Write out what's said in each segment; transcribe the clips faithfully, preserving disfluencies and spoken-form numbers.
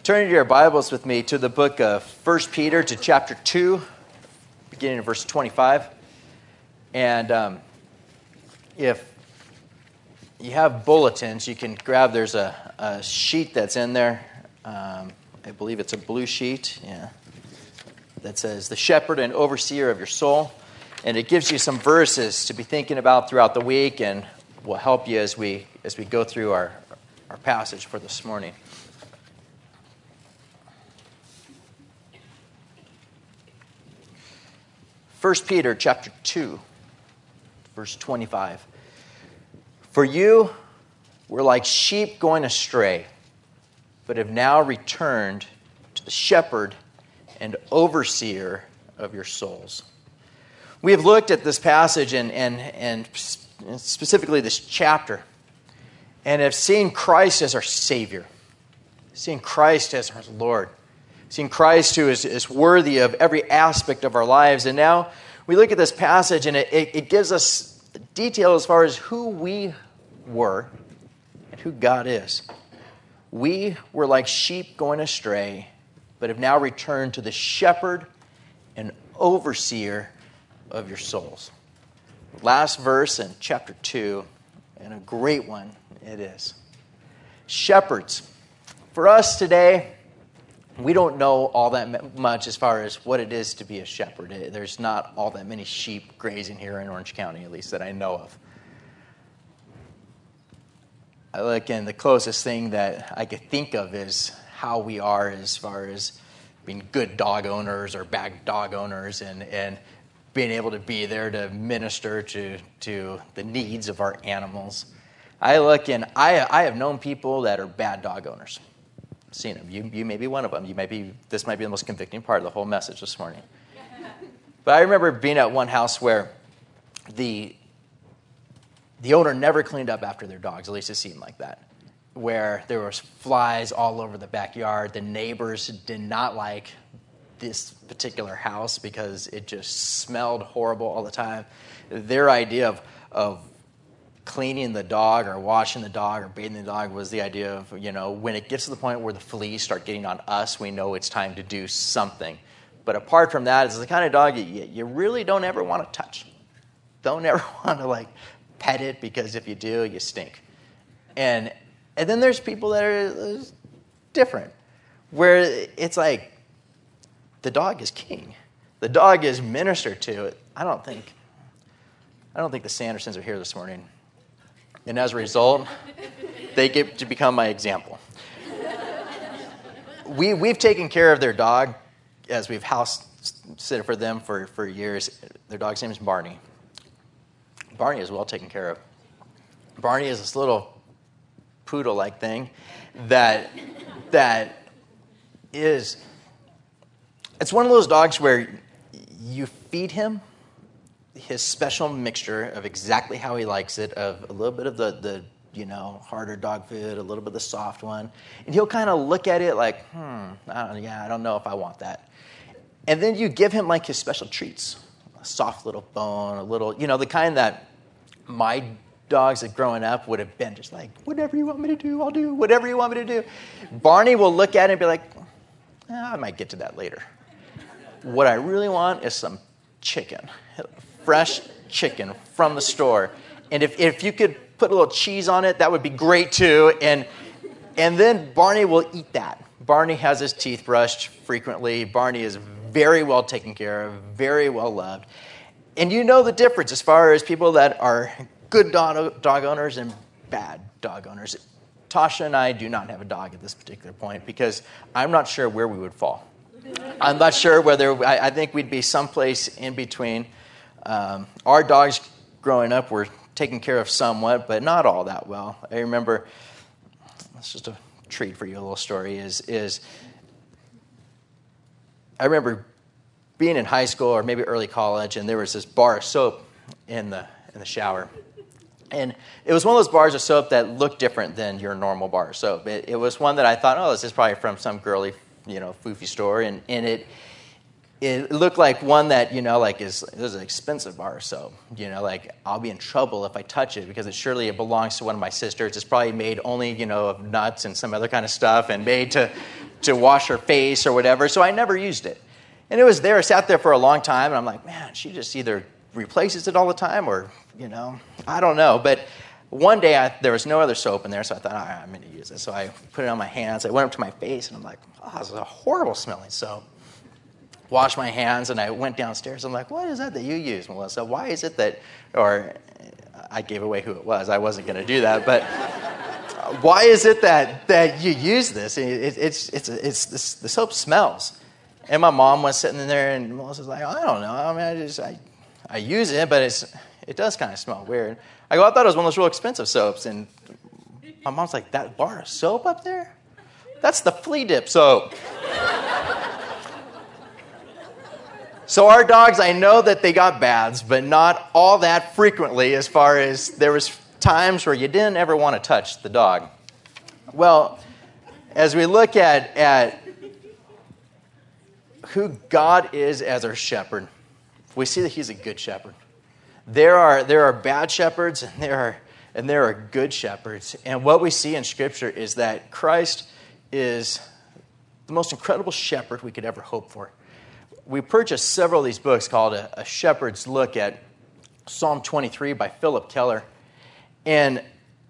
Turn your Bibles with me to the book of First Peter, to chapter two, beginning in verse twenty-five. And um, if you have bulletins, you can grab, there's a, a sheet that's in there. Um, I believe it's a blue sheet, yeah, that says, "The Shepherd and Overseer of Your Soul." And it gives you some verses to be thinking about throughout the week and will help you as we as we go through our, our passage for this morning. First Peter chapter two, verse twenty-five. "For you were like sheep going astray, but have now returned to the shepherd and overseer of your souls." We have looked at this passage and, and, and specifically this chapter and have seen Christ as our Savior, seen Christ as our Lord, seen Christ who is, is worthy of every aspect of our lives. And now we look at this passage and it, it, it gives us detail as far as who we were and who God is. We were like sheep going astray, but have now returned to the shepherd and overseer of your souls. Last verse in chapter two, and a great one it is. Shepherds. For us today, we don't know all that much as far as what it is to be a shepherd. There's not all that many sheep grazing here in Orange County, at least that I know of. I look, and the closest thing that I could think of is how we are as far as being good dog owners or bad dog owners, and, and being able to be there to minister to, to the needs of our animals. I look, and I I have known people that are bad dog owners. I've seen them. You you may be one of them. You may be. This might be the most convicting part of the whole message this morning. But I remember being at one house where the the owner never cleaned up after their dogs. At least it seemed like that. Where there was flies all over the backyard. The neighbors did not like this particular house because it just smelled horrible all the time. Their idea of of cleaning the dog or washing the dog or bathing the dog was the idea of, you know, when it gets to the point where the fleas start getting on us, we know it's time to do something. But apart from that, it's the kind of dog you, you really don't ever want to touch. Don't ever want to, like, pet it, because if you do, you stink. And and then there's people that are different, where it's like, the dog is king. The dog is ministered to. I don't think, I don't think the Sandersons are here this morning. And as a result, they get to become my example. We, we've taken care of their dog as we've house sitted for them for, for years. Their dog's name is Barney. Barney is well taken care of. Barney is this little poodle-like thing that that is... It's one of those dogs where you feed him his special mixture of exactly how he likes it, of a little bit of the, the you know, harder dog food, a little bit of the soft one, and he'll kind of look at it like, hmm, I don't, yeah, I don't know if I want that. And then you give him like his special treats, a soft little bone, a little, you know, the kind that my dogs that growing up would have been just like, whatever you want me to do, I'll do whatever you want me to do. Barney will look at it and be like, eh, I might get to that later. What I really want is some chicken, fresh chicken from the store. And if, if you could put a little cheese on it, that would be great too. And and then Barney will eat that. Barney has his teeth brushed frequently. Barney is very well taken care of, very well loved. And you know the difference as far as people that are good dog, dog owners and bad dog owners. Tasha and I do not have a dog at this particular point because I'm not sure where we would fall. I'm not sure whether, I, I think we'd be someplace in between. Um, our dogs growing up were taken care of somewhat, but not all that well. I remember, it's just a treat for you, a little story, is, is I remember being in high school or maybe early college, and there was this bar of soap in the in the shower. And it was one of those bars of soap that looked different than your normal bar of soap. It, it was one that I thought, oh, this is probably from some girly, you know, foofy store, and, and it it looked like one that, you know, like is it was an expensive bar of soap. You know, like I'll be in trouble if I touch it because it surely it belongs to one of my sisters. It's probably made only, you know, of nuts and some other kind of stuff, and made to to wash her face or whatever, so I never used it. And it was there, sat there for a long time, and I'm like, man, she just either replaces it all the time or, you know, I don't know. But one day I, there was no other soap in there, so I thought, all right, I'm going to use it. So I put it on my hands. I went up to my face, and I'm like, oh, this is a horrible smelling soap. Washed my hands, and I went downstairs. I'm like, what is that that you use, Melissa? Why is it that, or I gave away who it was. I wasn't going to do that, but why is it that that you use this? It, it's it's it's this, the soap smells. And my mom was sitting there, and Melissa's like, I don't know. I mean, I just I I use it, but it's it does kind of smell weird. I go, I thought it was one of those real expensive soaps, and my mom's like, that bar of soap up there? That's the flea dip soap. So our dogs, I know that they got baths, but not all that frequently, as far as there was times where you didn't ever want to touch the dog. Well, as we look at, at who God is as our shepherd, we see that he's a good shepherd. There are there are bad shepherds, and there are and there are good shepherds. And what we see in Scripture is that Christ is the most incredible shepherd we could ever hope for. We purchased several of these books called A, a Shepherd's Look at Psalm twenty-three by Philip Keller. And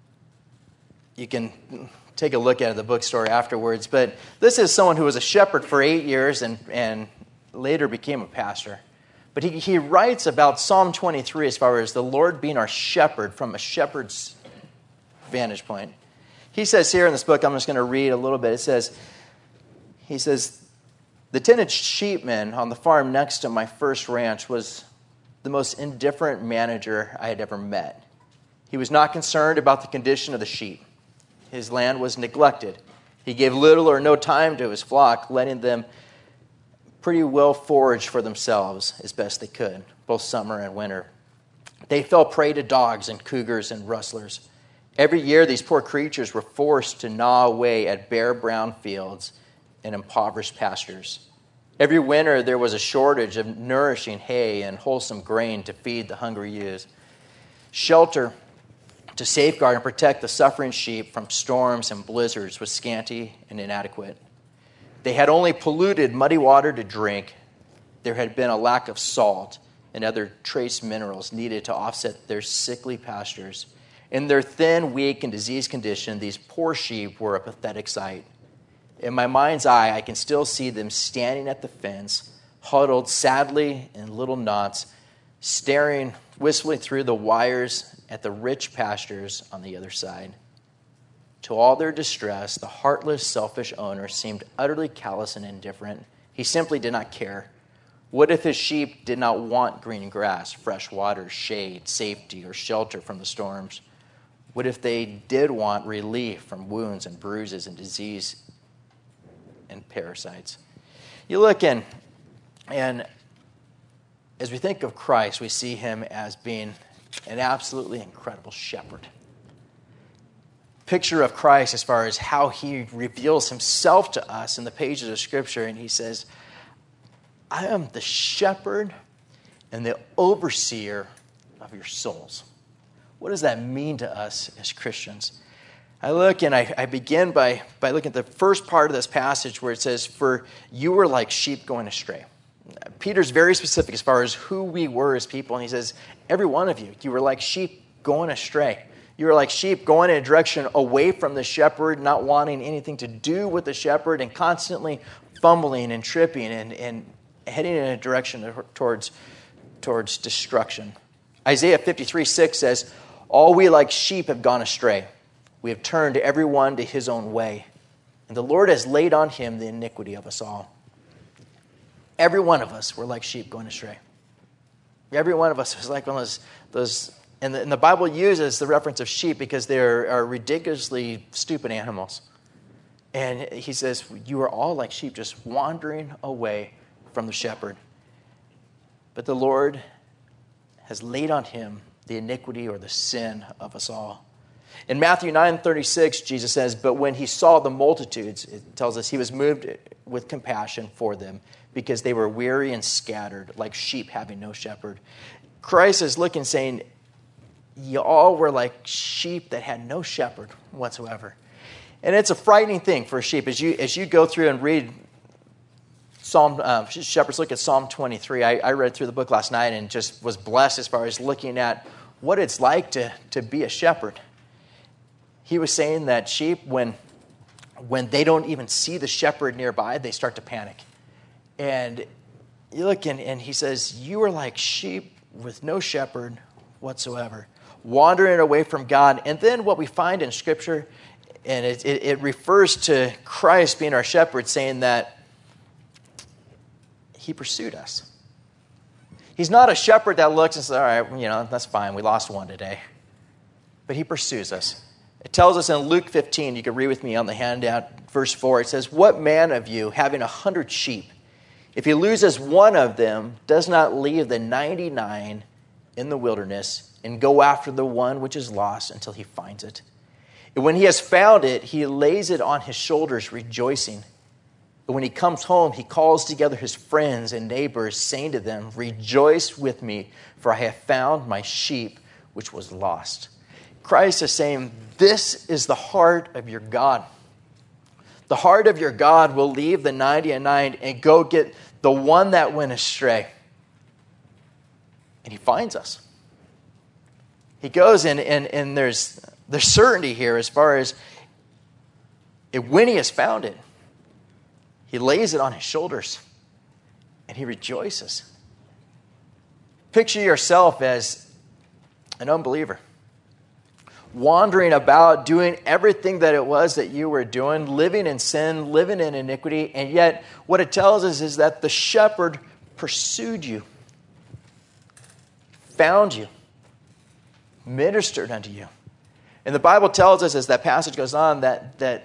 you can take a look at the bookstore afterwards. But this is someone who was a shepherd for eight years and, and later became a pastor. But he, he writes about Psalm twenty-three as far as the Lord being our shepherd from a shepherd's vantage point. He says here in this book, I'm just going to read a little bit. It says, he says, the tenant sheepman on the farm next to my first ranch was the most indifferent manager I had ever met. He was not concerned about the condition of the sheep. His land was neglected. He gave little or no time to his flock, letting them pretty well forage for themselves as best they could, both summer and winter. They fell prey to dogs and cougars and rustlers. Every year, these poor creatures were forced to gnaw away at bare brown fields and impoverished pastures. Every winter, there was a shortage of nourishing hay and wholesome grain to feed the hungry ewes. Shelter to safeguard and protect the suffering sheep from storms and blizzards was scanty and inadequate. They had only polluted muddy water to drink. There had been a lack of salt and other trace minerals needed to offset their sickly pastures. In their thin, weak, and diseased condition, these poor sheep were a pathetic sight. In my mind's eye, I can still see them standing at the fence, huddled sadly in little knots, staring wistfully through the wires at the rich pastures on the other side. To all their distress, the heartless, selfish owner seemed utterly callous and indifferent. He simply did not care. What if his sheep did not want green grass, fresh water, shade, safety, or shelter from the storms? What if they did want relief from wounds and bruises and disease and parasites? You look in, and as we think of Christ, we see him as being an absolutely incredible shepherd. Picture of Christ as far as how he reveals himself to us in the pages of Scripture, and he says, I am the shepherd and the overseer of your souls. What does that mean to us as Christians? I look and I, I begin by, by looking at the first part of this passage where it says, for you were like sheep going astray. Peter's very specific as far as who we were as people. And he says, every one of you, you were like sheep going astray. You were like sheep going in a direction away from the shepherd, not wanting anything to do with the shepherd, and constantly fumbling and tripping and, and heading in a direction towards, towards destruction. Isaiah fifty-three six says, all we like sheep have gone astray. We have turned every one to his own way, and the Lord has laid on him the iniquity of us all. Every one of us were like sheep going astray. Every one of us was like one of those, those and, the, and the Bible uses the reference of sheep because they are, are ridiculously stupid animals. And he says, you are all like sheep just wandering away from the shepherd. But the Lord has laid on him the iniquity or the sin of us all. In Matthew nine thirty-six, Jesus says, but when he saw the multitudes, it tells us he was moved with compassion for them because they were weary and scattered, like sheep having no shepherd. Christ is looking, saying, you all were like sheep that had no shepherd whatsoever. And it's a frightening thing for a sheep. As you as you go through and read Psalm, uh, shepherds look at Psalm twenty-three. I, I read through the book last night and just was blessed as far as looking at what it's like to, to be a shepherd. He was saying that sheep, when, when they don't even see the shepherd nearby, they start to panic. And you look and, and he says, you are like sheep with no shepherd whatsoever, wandering away from God. And then what we find in Scripture, and it, it, it refers to Christ being our shepherd, saying that he pursued us. He's not a shepherd that looks and says, all right, you know, that's fine. We lost one today. But he pursues us. It tells us in Luke fifteen, you can read with me on the handout, verse four, it says, what man of you, having a hundred sheep, if he loses one of them, does not leave the ninety-nine in the wilderness and go after the one which is lost until he finds it? And when he has found it, he lays it on his shoulders, rejoicing. But when he comes home, he calls together his friends and neighbors, saying to them, rejoice with me, for I have found my sheep which was lost. Christ is saying, this is the heart of your God. The heart of your God will leave the ninety-nine and go get the one that went astray. And he finds us. He goes and, and, and there's, there's certainty here as far as it, when he has found it, he lays it on his shoulders and he rejoices. Picture yourself as an unbeliever, wandering about, doing everything that it was that you were doing, living in sin, living in iniquity, and yet what it tells us is that the shepherd pursued you, found you, ministered unto you. And the Bible tells us, as that passage goes on, that, that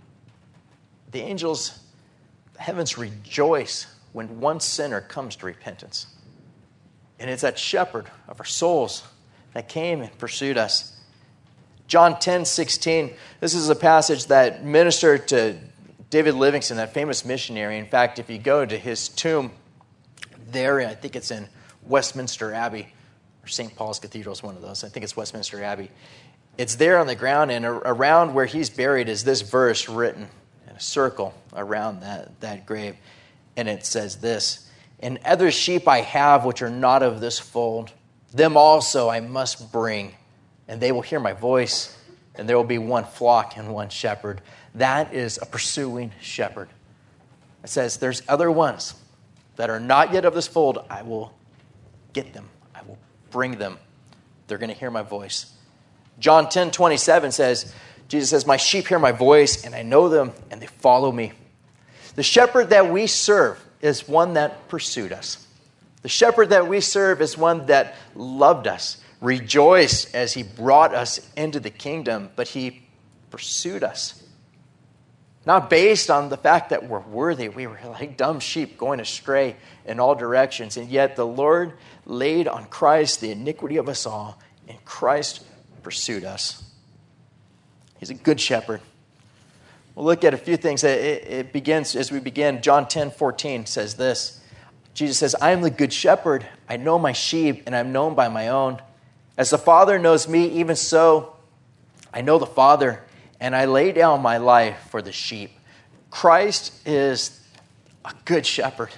the angels, the heavens rejoice when one sinner comes to repentance. And it's that shepherd of our souls that came and pursued us. John ten sixteen, this is a passage that ministered to David Livingstone, that famous missionary. In fact, if you go to his tomb there, I think it's in Westminster Abbey, or Saint Paul's Cathedral is one of those. I think it's Westminster Abbey. It's there on the ground, and around where he's buried is this verse written in a circle around that, that grave. And it says this, and other sheep I have which are not of this fold, them also I must bring, and they will hear my voice, and there will be one flock and one shepherd. That is a pursuing shepherd. It says, there's other ones that are not yet of this fold. I will get them. I will bring them. They're going to hear my voice. John ten twenty-seven says, Jesus says, my sheep hear my voice, and I know them, and they follow me. The shepherd that we serve is one that pursued us. The shepherd that we serve is one that loved us, rejoiced as he brought us into the kingdom, but he pursued us. Not based on the fact that we're worthy. We were like dumb sheep going astray in all directions. And yet the Lord laid on Christ the iniquity of us all, and Christ pursued us. He's a good shepherd. We'll look at a few things. It, it begins, as we begin, John ten fourteen says this. Jesus says, I am the good shepherd. I know my sheep, and I'm known by my own. As the Father knows me, even so I know the Father, and I lay down my life for the sheep. Christ is a good shepherd.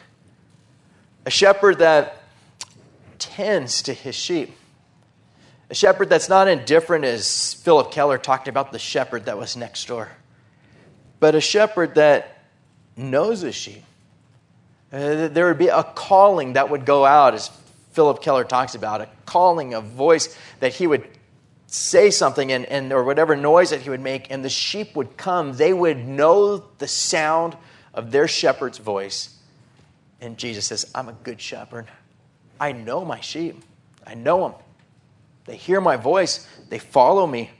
A shepherd that tends to his sheep. A shepherd that's not indifferent, as Philip Keller talked about the shepherd that was next door. But a shepherd that knows his sheep. Uh, there would be a calling that would go out, as Philip Keller talks about, a calling, a voice that he would say something and, and or whatever noise that he would make, and the sheep would come. They would know the sound of their shepherd's voice. And Jesus says, I'm a good shepherd. I know my sheep. I know them. They hear my voice. They follow me.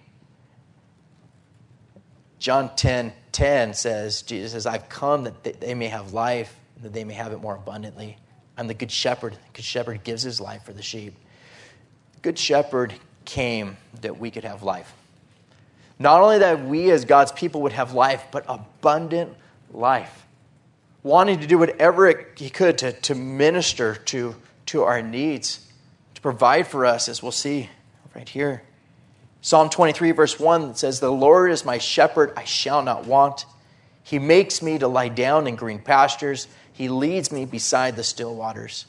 John ten ten says, Jesus says, I've come that they may have life, and that they may have it more abundantly. I'm the good shepherd. The good shepherd gives his life for the sheep. The good shepherd came that we could have life. Not only that we as God's people would have life, but abundant life. Wanting to do whatever it, he could to, to minister to, to our needs, to provide for us, as we'll see right here. Psalm twenty-three, verse one says, "The Lord is my shepherd, I shall not want. He makes me to lie down in green pastures. He leads me beside the still waters."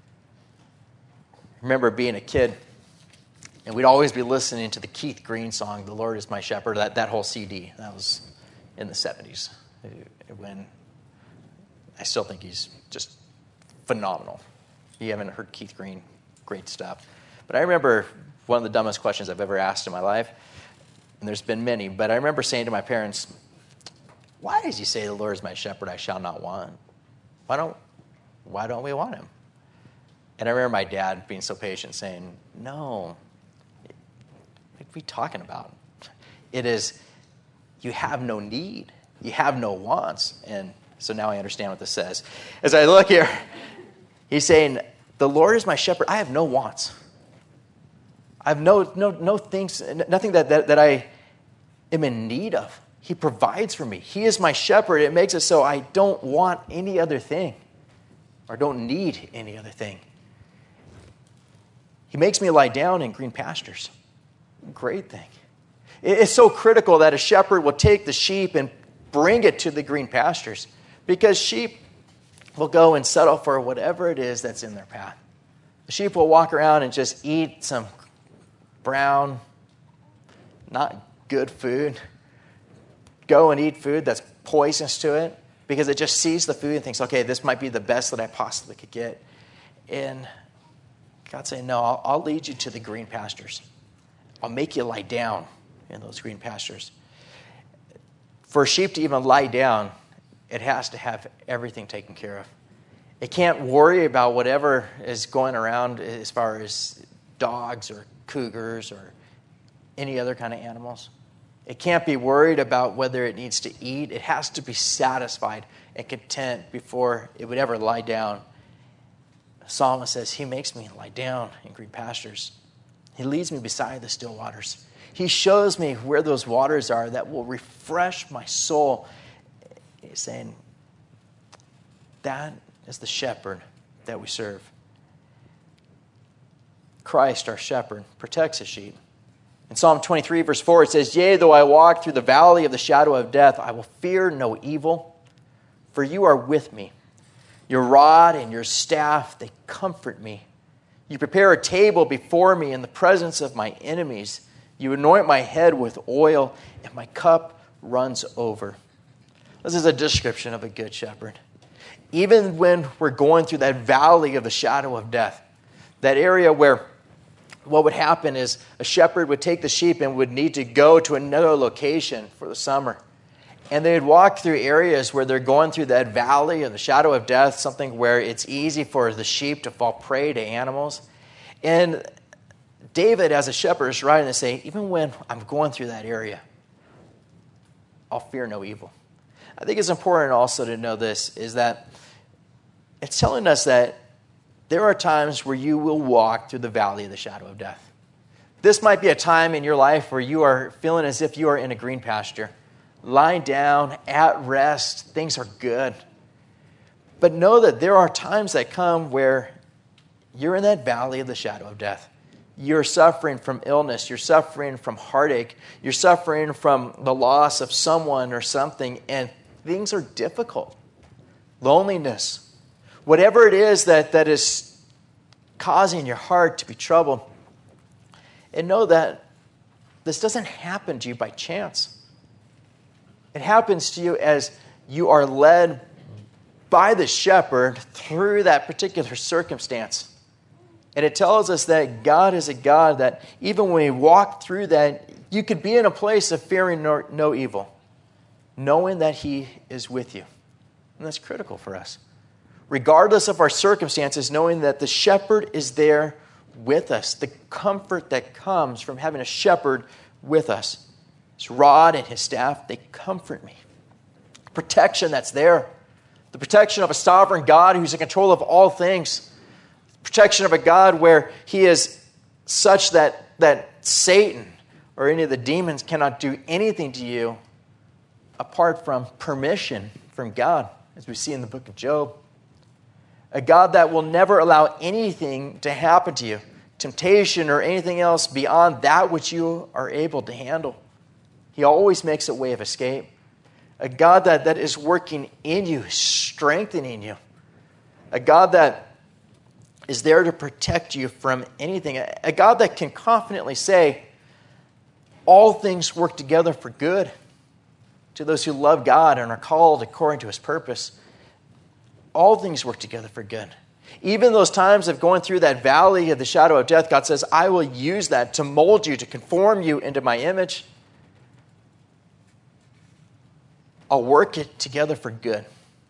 I remember being a kid, and we'd always be listening to the Keith Green song, "The Lord is my shepherd," that, that whole C D. That was in the seventies. When I still think he's just phenomenal. If you haven't heard Keith Green, great stuff. But I remember one of the dumbest questions I've ever asked in my life, and there's been many, but I remember saying to my parents, "Why does he say the Lord is my shepherd, I shall not want? Why don't, why don't we want him?" And I remember my dad being so patient saying, "No, what are we talking about? It is, you have no need. You have no wants." And so now I understand what this says. As I look here, he's saying, the Lord is my shepherd. I have no wants. I have no no no things, nothing that, that, that I am in need of. He provides for me. He is my shepherd. It makes it so I don't want any other thing or don't need any other thing. He makes me lie down in green pastures. Great thing. It's so critical that a shepherd will take the sheep and bring it to the green pastures, because sheep will go and settle for whatever it is that's in their path. The sheep will walk around and just eat some brown, not good food. Go and eat food that's poisonous to it, because it just sees the food and thinks, okay, this might be the best that I possibly could get. And God's saying, no, I'll, I'll lead you to the green pastures. I'll make you lie down in those green pastures. For a sheep to even lie down, it has to have everything taken care of. It can't worry about whatever is going around as far as dogs or cougars or any other kind of animals. It can't be worried about whether it needs to eat. It has to be satisfied and content before it would ever lie down. The psalmist says, he makes me lie down in green pastures. He leads me beside the still waters. He shows me where those waters are that will refresh my soul. He's saying, that is the shepherd that we serve. Christ, our shepherd, protects his sheep. In Psalm twenty-three, verse four, it says, "Yea, though I walk through the valley of the shadow of death, I will fear no evil, for you are with me. Your rod and your staff, they comfort me. You prepare a table before me in the presence of my enemies. You anoint my head with oil, and my cup runs over." This is a description of a good shepherd. Even when we're going through that valley of the shadow of death, that area where what would happen is a shepherd would take the sheep and would need to go to another location for the summer. And they'd walk through areas where they're going through that valley of the shadow of death, something where it's easy for the sheep to fall prey to animals. And David, as a shepherd, is writing to say, even when I'm going through that area, I'll fear no evil. I think it's important also to know this, is that it's telling us that there are times where you will walk through the valley of the shadow of death. This might be a time in your life where you are feeling as if you are in a green pasture, lying down, at rest, things are good. But know that there are times that come where you're in that valley of the shadow of death. You're suffering from illness. You're suffering from heartache. You're suffering from the loss of someone or something, and things are difficult. Loneliness. Whatever it is that, that is causing your heart to be troubled. And know that this doesn't happen to you by chance. It happens to you as you are led by the shepherd through that particular circumstance. And it tells us that God is a God that even when we walk through that, you could be in a place of fearing no, no evil, knowing that he is with you. And that's critical for us. Regardless of our circumstances, knowing that the shepherd is there with us, the comfort that comes from having a shepherd with us. His rod and his staff, they comfort me. Protection that's there. The protection of a sovereign God who's in control of all things. Protection of a God where he is such that, that Satan or any of the demons cannot do anything to you apart from permission from God, as we see in the book of Job. A God that will never allow anything to happen to you. temptation or anything else beyond that which you are able to handle. He always makes a way of escape. A God that, that is working in you, strengthening you. A God that is there to protect you from anything. A, a God that can confidently say, all things work together for good to those who love God and are called according to his purpose. All things work together for good. Even those times of going through that valley of the shadow of death, God says, I will use that to mold you, to conform you into my image. I'll work it together for good.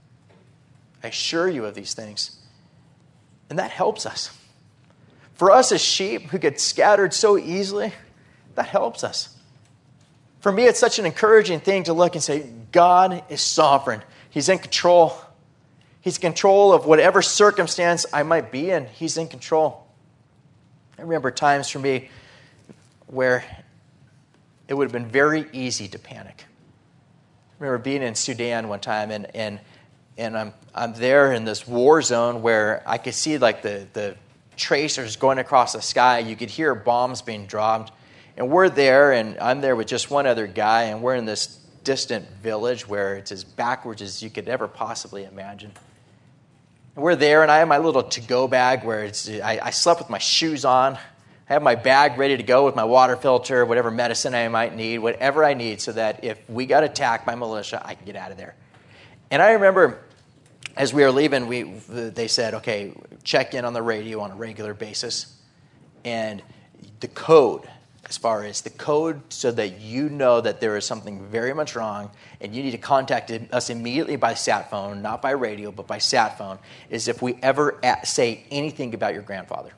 I assure you of these things. And that helps us. For us as sheep who get scattered so easily, that helps us. For me, it's such an encouraging thing to look and say, God is sovereign. He's in control. He's in control of whatever circumstance I might be in. He's in control. I remember times for me where it would have been very easy to panic. I remember being in Sudan one time, and and and I'm I'm there in this war zone where I could see like the, the tracers going across the sky. You could hear bombs being dropped. And we're there, and I'm there with just one other guy, and we're in this distant village where it's as backwards as you could ever possibly imagine. And we're there, and I have my little to-go bag where it's I, I slept with my shoes on. I have my bag ready to go with my water filter, whatever medicine I might need, whatever I need, so that if we got attacked by militia, I can get out of there. And I remember as we were leaving, we they said, okay, check in on the radio on a regular basis. And the code, as far as the code so that you know that there is something very much wrong and you need to contact us immediately by sat phone, not by radio, but by sat phone, is if we ever say anything about your grandfather.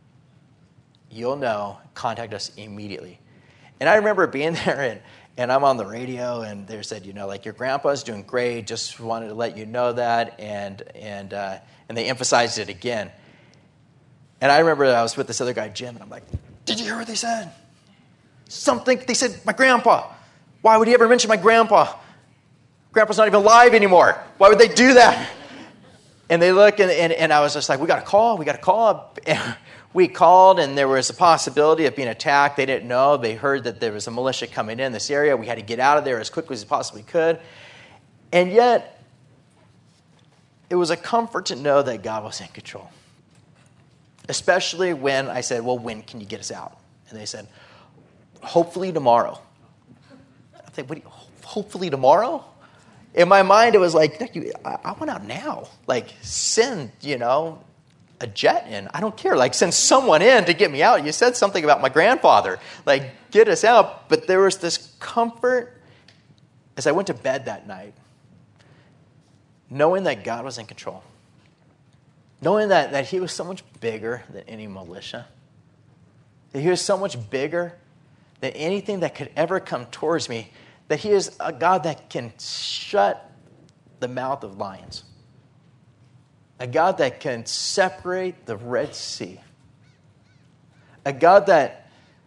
You'll know, contact us immediately. And I remember being there, and, and I'm on the radio, and they said, you know, like, your grandpa's doing great, just wanted to let you know that, and and uh, and they emphasized it again. And I remember I was with this other guy, Jim, and I'm like, did you hear what they said? Something, they said, my grandpa. Why would he ever mention my grandpa? Grandpa's not even alive anymore. Why would they do that? And they look, and, and, and I was just like, we got to call, we got to call. And we called, and there was a possibility of being attacked. They didn't know. They heard that there was a militia coming in this area. We had to get out of there as quickly as we possibly could. And yet, it was a comfort to know that God was in control. Especially when I said, well, when can you get us out? And they said, hopefully tomorrow. I think, what do you, hopefully tomorrow? In my mind, it was like, I, I want out now. Like, send, you know, a jet in. I don't care. Like, send someone in to get me out. You said something about my grandfather. Like, get us out. But there was this comfort as I went to bed that night, knowing that God was in control. Knowing that, that he was so much bigger than any militia. That he was so much bigger than anything that could ever come towards me. That he is a God that can shut the mouth of lions. A God that can separate the Red Sea. A God that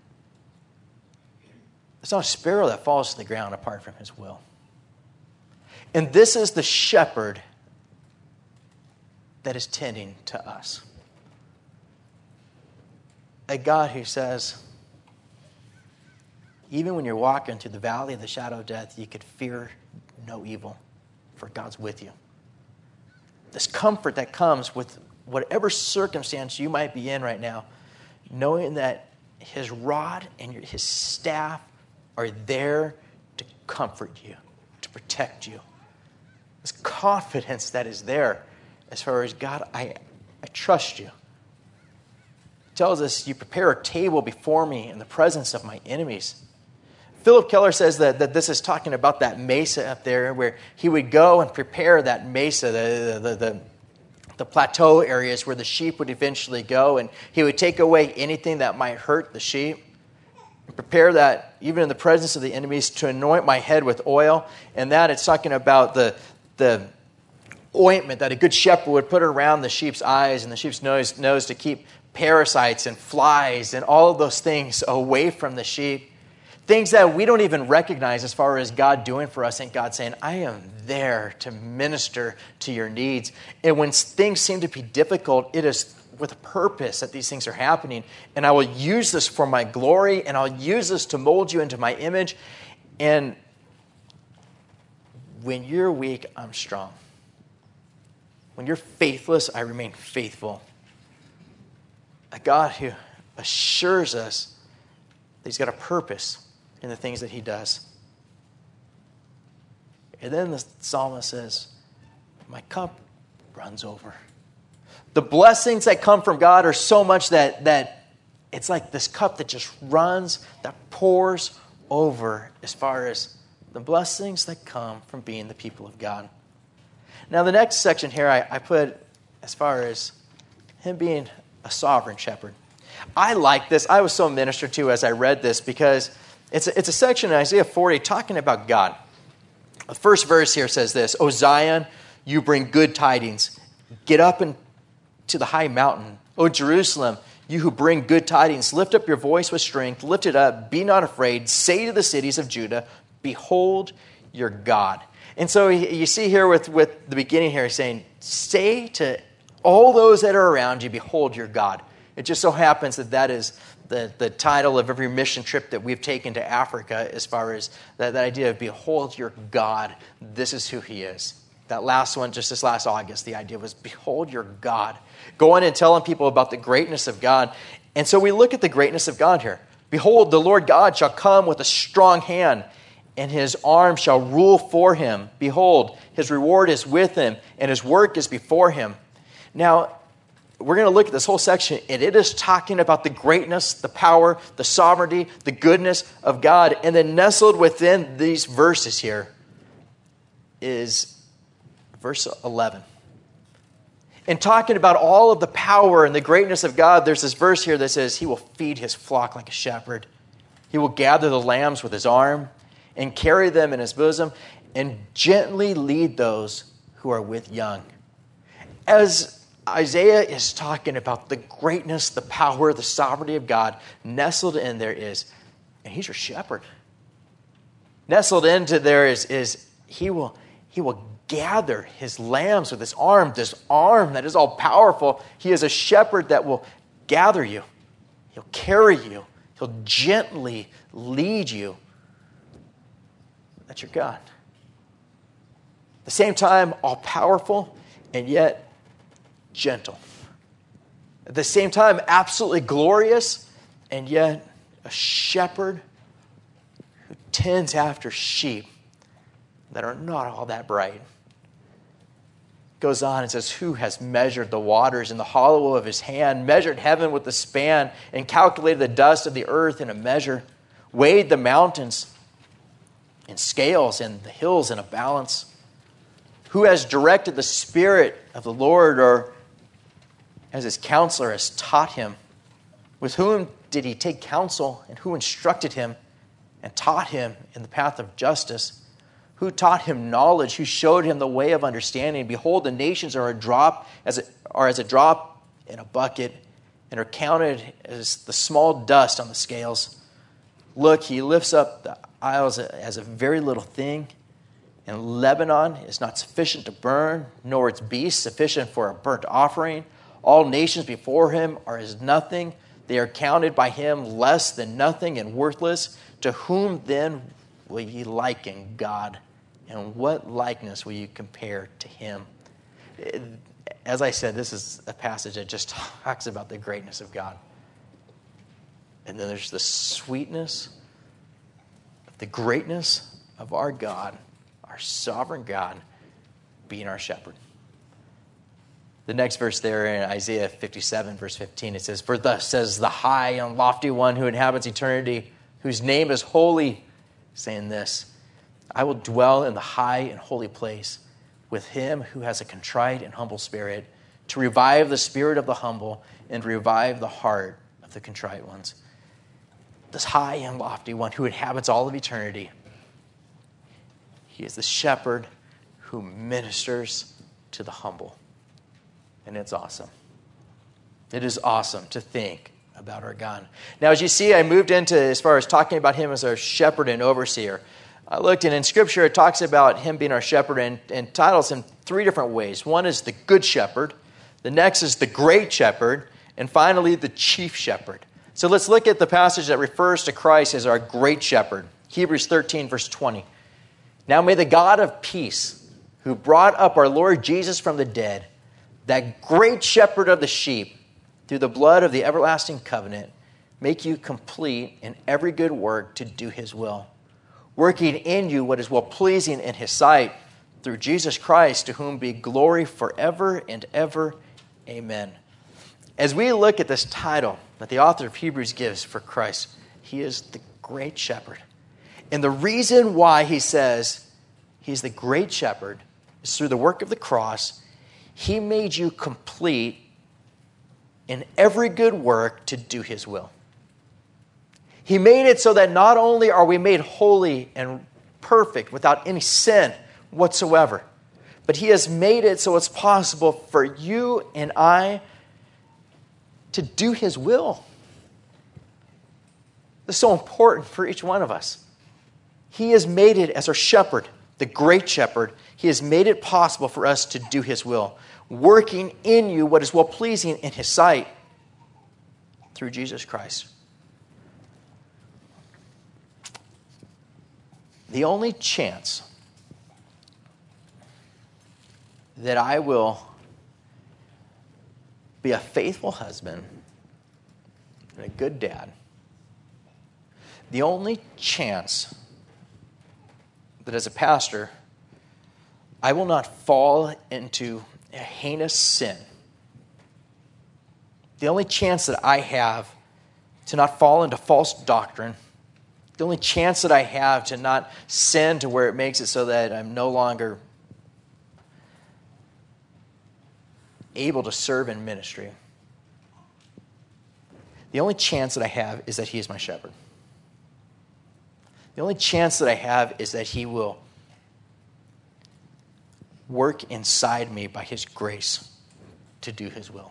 there's not a sparrow that falls to the ground apart from his will. And this is the shepherd that is tending to us. A God who says, even when you're walking through the valley of the shadow of death, you could fear no evil, for God's with you. This comfort that comes with whatever circumstance you might be in right now, knowing that his rod and his staff are there to comfort you, to protect you. This confidence that is there as far as, God, I, I trust you. It tells us, you prepare a table before me in the presence of my enemies. Philip Keller says that, that this is talking about that mesa up there where he would go and prepare that mesa, the, the, the, the plateau areas where the sheep would eventually go, and he would take away anything that might hurt the sheep. And prepare that even in the presence of the enemies to anoint my head with oil. And that it's talking about the, the ointment that a good shepherd would put around the sheep's eyes and the sheep's nose, nose to keep parasites and flies and all of those things away from the sheep. Things that we don't even recognize as far as God doing for us, and God saying, I am there to minister to your needs. And when things seem to be difficult, it is with a purpose that these things are happening. And I will use this for my glory, and I'll use this to mold you into my image. And when you're weak, I'm strong. When you're faithless, I remain faithful. A God who assures us that he's got a purpose in the things that he does. And then the psalmist says, my cup runs over. The blessings that come from God are so much that, that it's like this cup that just runs, that pours over as far as the blessings that come from being the people of God. Now, the next section here I, I put as far as him being a sovereign shepherd. I like this. I was so ministered to as I read this because it's a, it's a section in Isaiah forty talking about God. The first verse here says this, O Zion, you bring good tidings. Get up and to the high mountain. O Jerusalem, you who bring good tidings, lift up your voice with strength. Lift it up. Be not afraid. Say to the cities of Judah, behold your God. And so you see here with, with the beginning here, he's saying, say to all those that are around you, behold your God. It just so happens that that is the, the title of every mission trip that we've taken to Africa as far as that, that idea of behold your God. This is who he is. That last one, just this last August, the idea was behold your God. Going and telling people about the greatness of God. And so we look at the greatness of God here. Behold, the Lord God shall come with a strong hand, and his arm shall rule for him. Behold, his reward is with him, and his work is before him. Now, we're going to look at this whole section, and it is talking about the greatness, the power, the sovereignty, the goodness of God. And then nestled within these verses here is verse eleven. And talking about all of the power and the greatness of God, there's this verse here that says, he will feed his flock like a shepherd. He will gather the lambs with his arm and carry them in his bosom and gently lead those who are with young. As Isaiah is talking about the greatness, the power, the sovereignty of God, nestled in there is, and he's your shepherd. Nestled into there is, is he will, he will gather his lambs with his arm, this arm that is all powerful. He is a shepherd that will gather you. He'll carry you. He'll gently lead you. That's your God. At the same time, all powerful and yet gentle. At the same time, absolutely glorious and yet a shepherd who tends after sheep that are not all that bright. Goes on and says, who has measured the waters in the hollow of his hand, measured heaven with a span, and calculated the dust of the earth in a measure, weighed the mountains in scales and the hills in a balance? Who has directed the Spirit of the Lord, or as his counselor has taught him? With whom did he take counsel, and who instructed him and taught him in the path of justice? Who taught him knowledge? Who showed him the way of understanding? Behold, the nations are a drop as a, are as a drop in a bucket, and are counted as the small dust on the scales. Look, he lifts up the isles as a very little thing, and Lebanon is not sufficient to burn, nor its beasts sufficient for a burnt offering. All nations before him are as nothing. They are counted by him less than nothing and worthless. To whom then will ye liken God? And what likeness will you compare to him? As I said, this is a passage that just talks about the greatness of God. And then there's the sweetness, the greatness of our God, our sovereign God, being our shepherd. The next verse there in Isaiah fifty-seven, verse fifteen, it says, for thus says the high and lofty one who inhabits eternity, whose name is holy, saying this, I will dwell in the high and holy place with him who has a contrite and humble spirit, to revive the spirit of the humble and revive the heart of the contrite ones. This high and lofty one who inhabits all of eternity, he is the shepherd who ministers to the humble. And it's awesome. It is awesome to think about our God. Now, as you see, I moved into as far as talking about him as our shepherd and overseer. I looked, and in Scripture, it talks about him being our shepherd and, and titles in three different ways. One is the good shepherd. The next is the great shepherd. And finally, the chief shepherd. So let's look at the passage that refers to Christ as our great shepherd. Hebrews thirteen, verse twenty. Now may the God of peace, who brought up our Lord Jesus from the dead, that great shepherd of the sheep, through the blood of the everlasting covenant, make you complete in every good work to do his will, working in you what is well-pleasing in his sight, through Jesus Christ, to whom be glory forever and ever. Amen. As we look at this title that the author of Hebrews gives for Christ, he is the great shepherd. And the reason why he says he's the great shepherd is through the work of the cross. He made you complete in every good work to do his will. He made it so that not only are we made holy and perfect without any sin whatsoever, but he has made it so it's possible for you and I to do his will. This is so important for each one of us. He has made it as our shepherd, the great shepherd. He has made it possible for us to do his will, working in you what is well-pleasing in his sight through Jesus Christ. The only chance that I will be a faithful husband and a good dad, the only chance that as a pastor, I will not fall into a heinous sin, the only chance that I have to not fall into false doctrine, the only chance that I have to not sin to where it makes it so that I'm no longer able to serve in ministry, the only chance that I have is that he is my shepherd. The only chance that I have is that he will work inside me by his grace to do his will.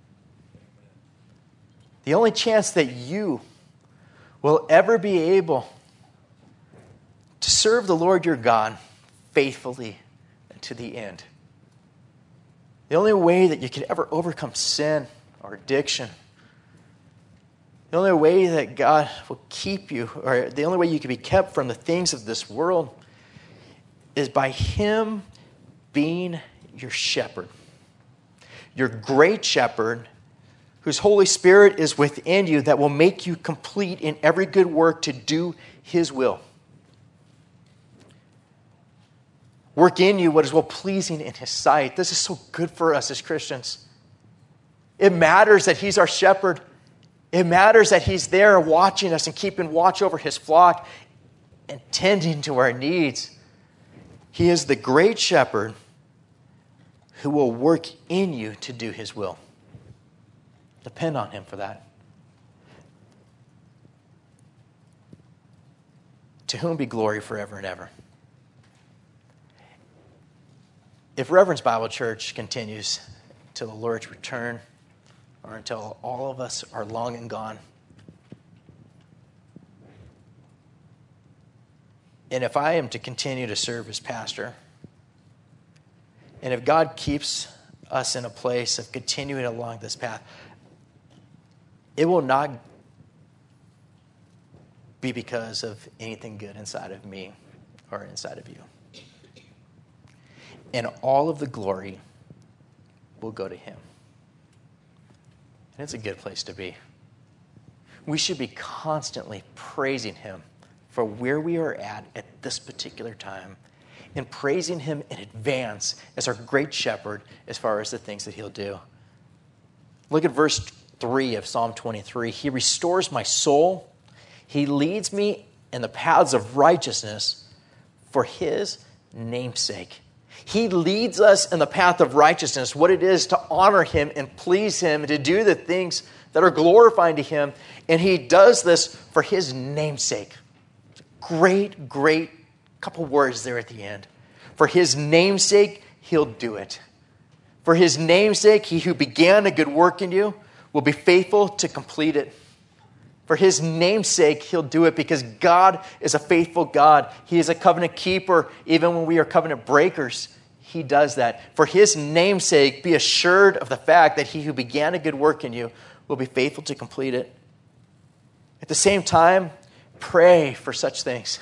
The only chance that you will ever be able to serve the Lord your God faithfully to the end. The only way that you could ever overcome sin or addiction, the only way that God will keep you, or the only way you can be kept from the things of this world, is by him being your shepherd. Your great shepherd, whose Holy Spirit is within you, that will make you complete in every good work to do his will. Work in you what is well-pleasing in his sight. This is so good for us as Christians. It matters that he's our shepherd. It matters that he's there watching us and keeping watch over his flock and tending to our needs. He is the great shepherd who will work in you to do his will. Depend on him for that. To whom be glory forever and ever. If Reverence Bible Church continues till the Lord's return, or until all of us are long and gone, and if I am to continue to serve as pastor, and if God keeps us in a place of continuing along this path, it will not be because of anything good inside of me or inside of you. And all of the glory will go to him. And it's a good place to be. We should be constantly praising him for where we are at at this particular time, and praising him in advance as our great shepherd as far as the things that he'll do. Look at verse three of Psalm twenty-three. He restores my soul. He leads me in the paths of righteousness for his name's sake. He leads us in the path of righteousness, what it is to honor him and please him, and to do the things that are glorifying to him. And he does this for his name's sake. Great, great couple words there at the end. For his name's sake, he'll do it. For his name's sake, he who began a good work in you will be faithful to complete it. For his name's sake, he'll do it, because God is a faithful God. He is a covenant keeper. Even when we are covenant breakers, he does that. For his name's sake, be assured of the fact that he who began a good work in you will be faithful to complete it. At the same time, pray for such things.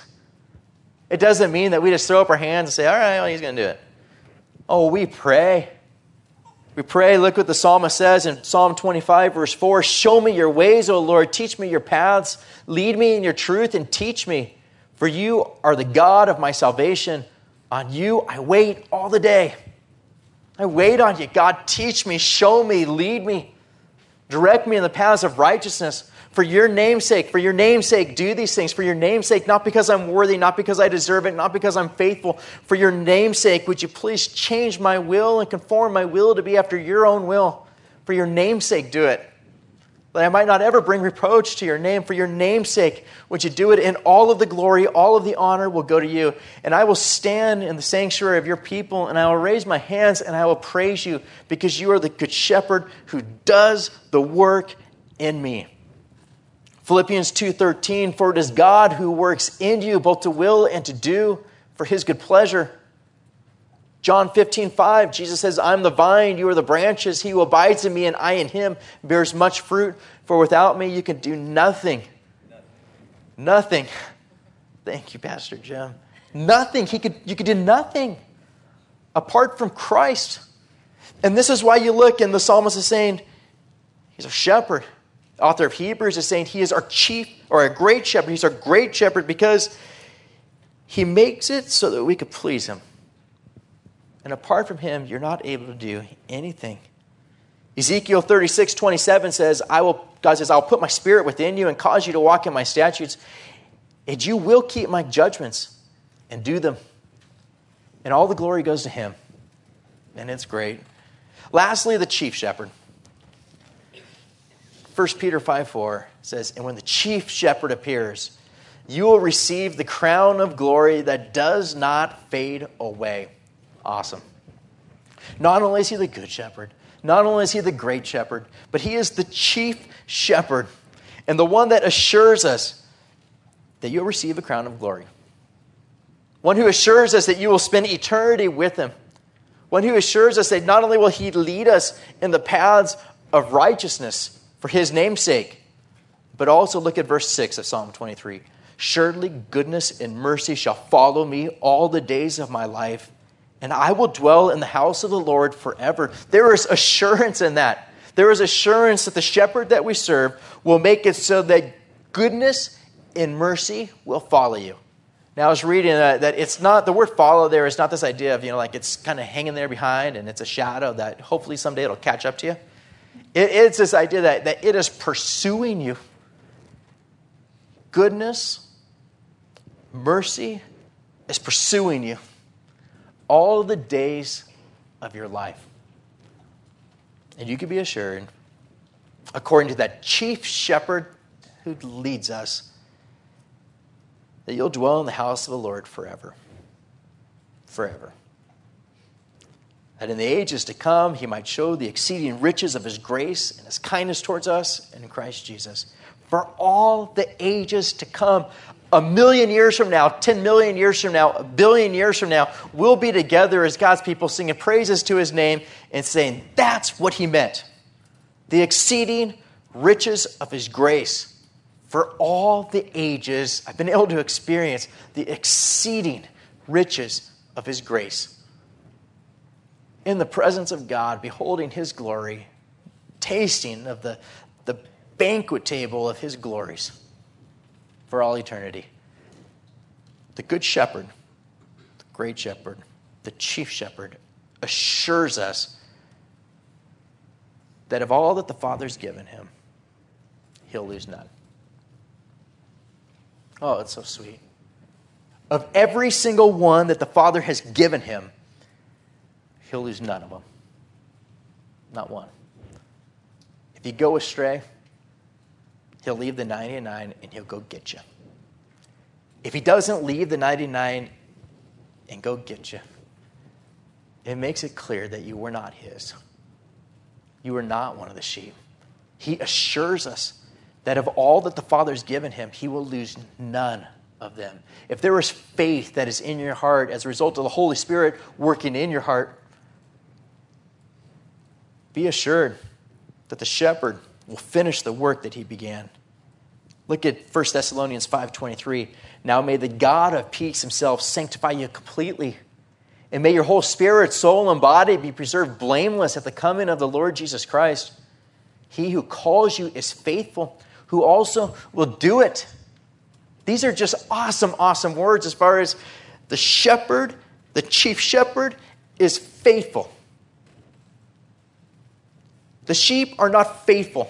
It doesn't mean that we just throw up our hands and say, all right, well, he's going to do it. Oh, we pray. We pray. Look what the psalmist says in Psalm twenty-five, verse four. Show me your ways, O Lord. Teach me your paths. Lead me in your truth and teach me. For you are the God of my salvation. On you I wait all the day. I wait on you. God, teach me, show me, lead me. Direct me in the paths of righteousness. For your name's sake, for your name's sake, do these things. For your name's sake, not because I'm worthy, not because I deserve it, not because I'm faithful. For your name's sake, would you please change my will and conform my will to be after your own will? For your name's sake, do it. That I might not ever bring reproach to your name. For your name's sake, would you do it? And all of the glory, all of the honor will go to you. And I will stand in the sanctuary of your people, and I will raise my hands, and I will praise you, because you are the good shepherd who does the work in me. Philippians two thirteen, for it is God who works in you both to will and to do for his good pleasure. John fifteen five, Jesus says, I'm the vine, you are the branches. He who abides in me and I in him bears much fruit. For without me you can do nothing. Nothing. Nothing. Thank you, Pastor Jim. Nothing. He could, you could do nothing apart from Christ. And this is why you look and the psalmist is saying, he's a shepherd. The author of Hebrews is saying he is our chief or a great shepherd. He's our great shepherd because he makes it so that we could please him. And apart from him, you're not able to do anything. Ezekiel thirty-six twenty-seven says, I will, God says, I'll put my spirit within you and cause you to walk in my statutes, and you will keep my judgments and do them. And all the glory goes to him. And it's great. Lastly, the chief shepherd. First Peter five four says, and when the chief shepherd appears, you will receive the crown of glory that does not fade away. Awesome. Not only is he the good shepherd, not only is he the great shepherd, but he is the chief shepherd and the one that assures us that you'll receive a crown of glory. One who assures us that you will spend eternity with him. One who assures us that not only will he lead us in the paths of righteousness for his name's sake, but also look at verse six of Psalm twenty-three. Surely goodness and mercy shall follow me all the days of my life, and I will dwell in the house of the Lord forever. There is assurance in that. There is assurance that the shepherd that we serve will make it so that goodness and mercy will follow you. Now I was reading uh, that it's not, the word follow there is not this idea of, you know, like it's kind of hanging there behind and it's a shadow that hopefully someday it'll catch up to you. It, it's this idea that, that it is pursuing you. Goodness, mercy is pursuing you all the days of your life. And you can be assured, according to that chief shepherd who leads us, that you'll dwell in the house of the Lord forever. Forever. That in the ages to come, he might show the exceeding riches of his grace and his kindness towards us in Christ Jesus. For all the ages to come, a million years from now, ten million years from now, a billion years from now, we'll be together as God's people singing praises to his name and saying, that's what he meant. The exceeding riches of his grace. For all the ages, I've been able to experience the exceeding riches of his grace. In the presence of God, beholding his glory, tasting of the, the banquet table of his glories for all eternity. The good shepherd, the great shepherd, the chief shepherd assures us that of all that the Father's given him, he'll lose none. Oh, it's so sweet. Of every single one that the Father has given him, he'll lose none of them. Not one. If you go astray, he'll leave the ninety-nine and he'll go get you. If he doesn't leave the ninety-nine and go get you, it makes it clear that you were not his. You were not one of the sheep. He assures us that of all that the Father's given him, he will lose none of them. If there is faith that is in your heart as a result of the Holy Spirit working in your heart, be assured that the shepherd will finish the work that he began. Look at First Thessalonians five twenty-three. Now may the God of peace himself sanctify you completely, and may your whole spirit, soul, and body be preserved blameless at the coming of the Lord Jesus Christ. He who calls you is faithful, who also will do it. These are just awesome, awesome words as far as the shepherd, the chief shepherd, is faithful. The sheep are not faithful.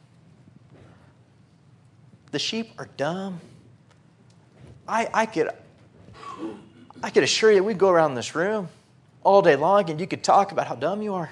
The sheep are dumb. I, I could I could assure you we'd go around this room all day long and you could talk about how dumb you are.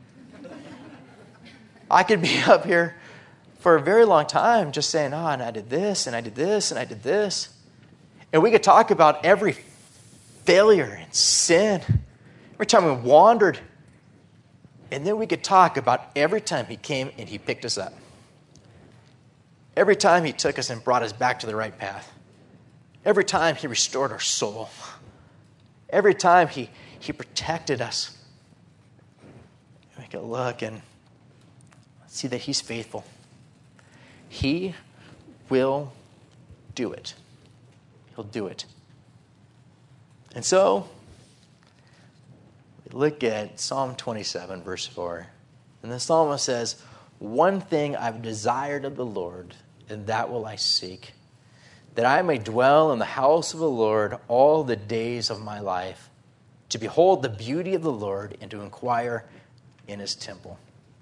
I could be up here for a very long time just saying, oh, and I did this, and I did this, and I did this. And we could talk about every failure and sin, every time we wandered. And then we could talk about every time he came and he picked us up. Every time he took us and brought us back to the right path. Every time he restored our soul. Every time he, he protected us. We can look and see that he's faithful. He will do it. He'll do it. And so, we look at Psalm twenty-seven, verse four. And the psalmist says, one thing I've desired of the Lord, and that will I seek, that I may dwell in the house of the Lord all the days of my life, to behold the beauty of the Lord and to inquire in his temple.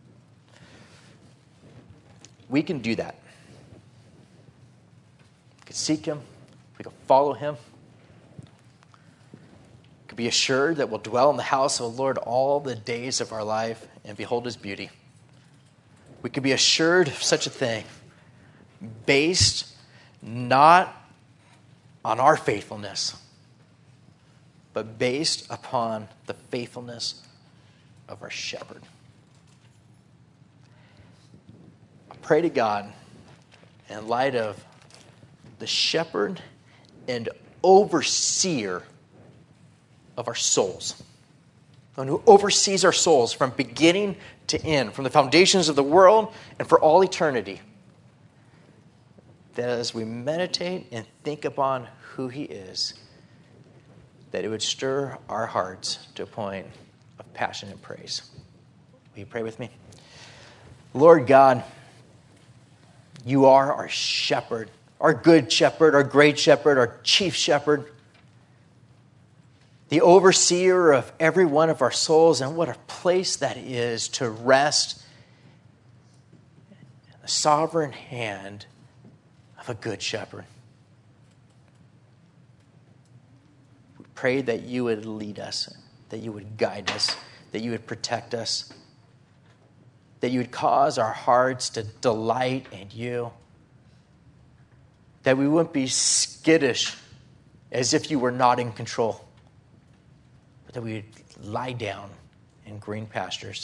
We can do that. We can seek him. We can follow him. We can be assured that we'll dwell in the house of the Lord all the days of our life and behold his beauty. We can be assured of such a thing based not on our faithfulness, but based upon the faithfulness of our shepherd. I pray to God, in light of the shepherd and overseer of our souls, the one who oversees our souls from beginning to end, from the foundations of the world and for all eternity, that as we meditate and think upon who he is, that it would stir our hearts to a point of passionate praise. Will you pray with me? Lord God, you are our shepherd, our good shepherd, our great shepherd, our chief shepherd, the overseer of every one of our souls, and what a place that is to rest in the sovereign hand of a good shepherd. We pray that you would lead us, that you would guide us, that you would protect us, that you would cause our hearts to delight in you, that we wouldn't be skittish as if you were not in control, but that we would lie down in green pastures.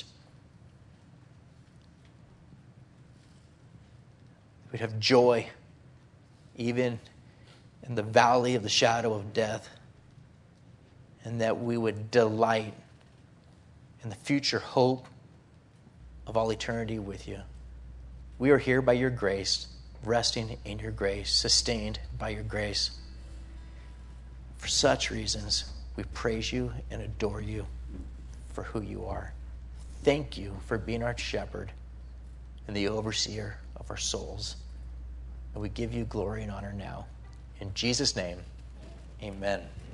We'd have joy even in the valley of the shadow of death, and that we would delight in the future hope of all eternity with you. We are here by your grace, resting in your grace, sustained by your grace. For such reasons, we praise you and adore you for who you are. Thank you for being our shepherd and the overseer of our souls. And we give you glory and honor now. In Jesus' name, amen.